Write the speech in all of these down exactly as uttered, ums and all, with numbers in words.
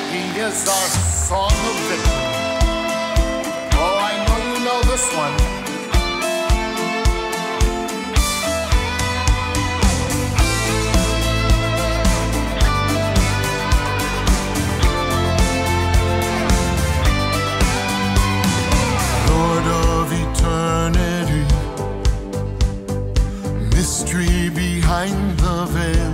He is our song of victory. Oh, I know you know this one. Lord of eternity, mystery behind the veil,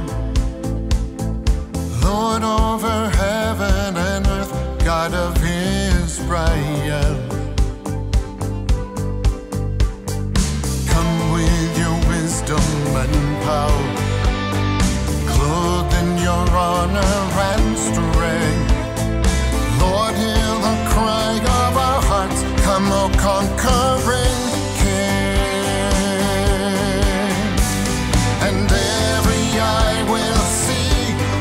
Lord over heaven and earth, God of Israel. Come with your wisdom and power, clothed in your honor and strength. Lord, hear the cry of our hearts. Come, O conquering King, and every eye will see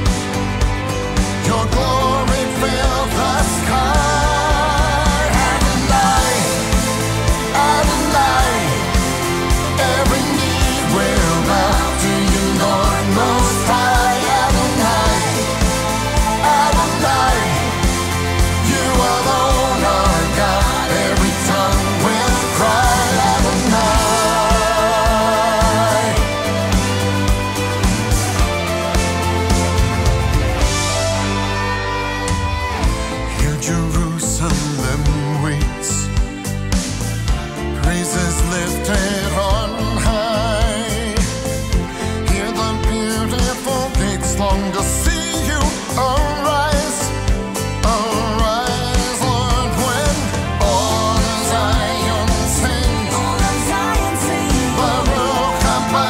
your glory fill the sky. Adonai, Adonai, every knee will bow to you, Lord Most High. Adonai, Adonai, you alone are God. Every tongue will cry, Adonai. Here Jerusalem waits, praises lifted on high. Hear the beautiful gates long to see you arise. Arise, Lord, when all of Zion sings. Baruch haba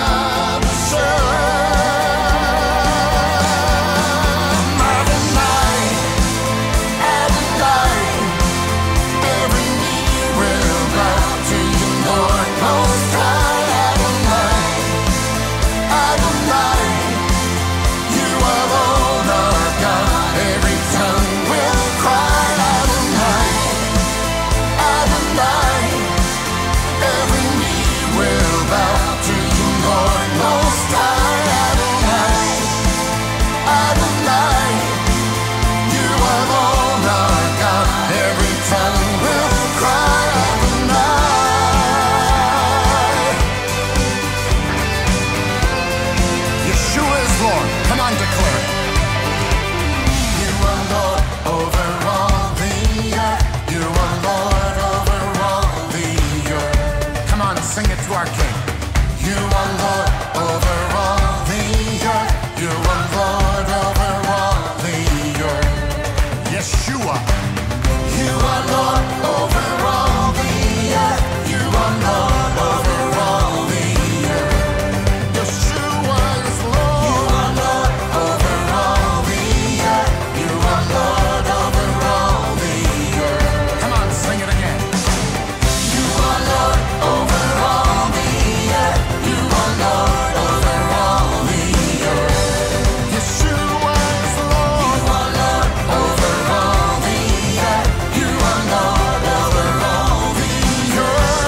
b'Shem. Adonai, Adonai, every knee will bow to you, Lord Most High. Adonai, Adonai, you alone are God. Every tongue will cry, Adonai, Adonai, every knee will bow to you, Lord Most High. Adonai, Adonai, you alone are God. Every tongue will cry, Adonai. Yeshua is Lord. Come on, declare it. You are Lord over all the earth. You are Lord over all the earth. Come on, sing it to our King. You are Lord over all the earth. You are Lord over all the earth. Yeshua. You are Lord over all the earth. You are Lord over all the earth. Yeshua is Lord. You are Lord over all the earth. You are Lord over all the earth. Come on, sing it again. You are Lord over all the earth. You are Lord over all the earth. Yeshua is Lord. You are Lord over all the earth. You are Lord over all the earth.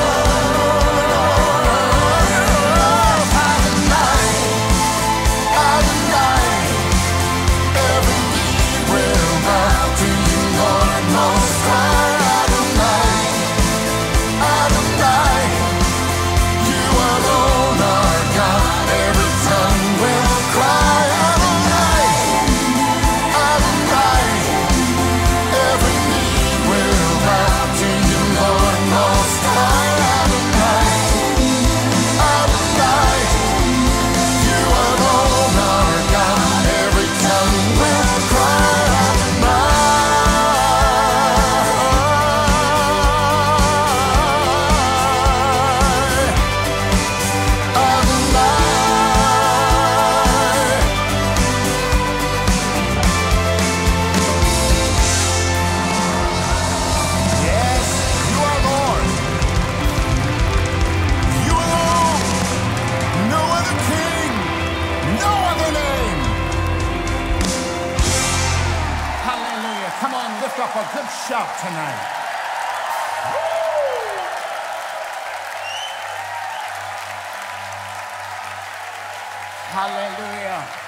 Adonai, Adonai, every knee will bow to you, Lord Most High. Adonai, Adonai, you alone are God. Every tongue will cry, Adonai, Adonai, every knee will bow to you, Lord Most High. Adonai, Adonai, you alone are God. Every tongue will cry, Yes, you are Lord. You alone. No other King. No other name. Hallelujah. Come on, lift up a good shout tonight. Hallelujah.